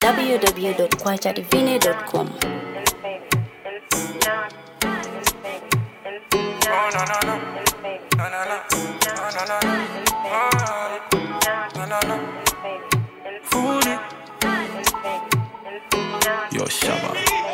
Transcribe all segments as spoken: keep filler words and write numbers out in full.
w w w dot kwacha divine dot com. Oh no no no, no no no, oh no no no, oh no no no, Foodie, yo Shabba.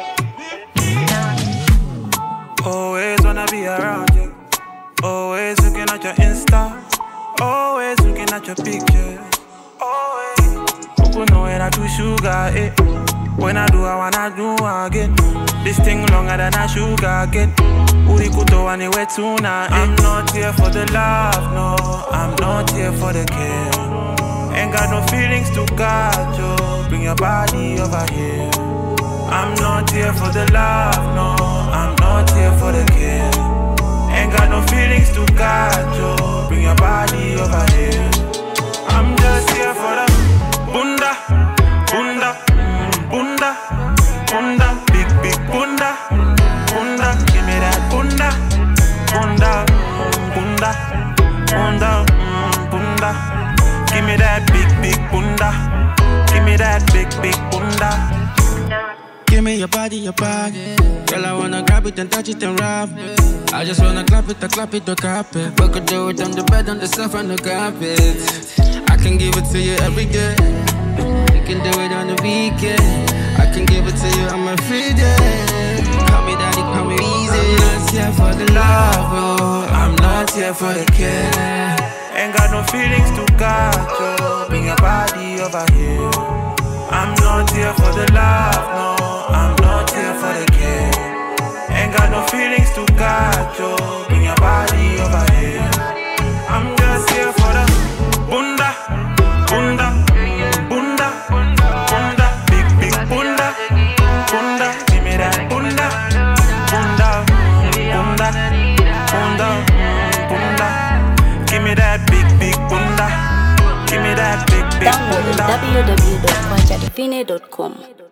Always wanna be around you, always looking at your Insta, always looking at your pictures, always. People know when I do sugar, eh? When I do, I wanna do again. This thing longer than a sugar again. Uri kuto anyway tuna. I'm not here for the love, no. I'm not here for the care. Ain't got no feelings to guard you. Bring your body over here. I'm not here for the love, no. I'm not here for the care. Ain't got no feelings to guard you. Bring your body over here. I'm just here for the bunda, bunda, bunda, bunda, big big bunda, bunda. Give me that bunda, bunda, bunda, bunda, bunda. Give me that big big bunda. Give me that big big bunda. Give me your body, your body. Girl, I wanna grab it and touch it and rub it. I just wanna clap it, I clap it, don't cap it. We could do it on the bed, on the sofa, on the carpet. I can give it to you every day. You can do it on the weekend. I can give it to you on my free day. Call me daddy, call me easy. I'm not here for the love, oh. I'm not here for the care. Ain't got no feelings to guard you. Bring your body over here. I'm not here for the love, no. I'm not here for the care. Ain't got no feelings to guard you. Bring your body over here. I'm just here for the bunda, bunda, bunda, bunda, big big bunda, bunda. Give me that bunda, bunda, bunda, bunda, bunda. Give me that big big bunda. Give me that big big Download bunda. w w w dot kwacha divine dot com.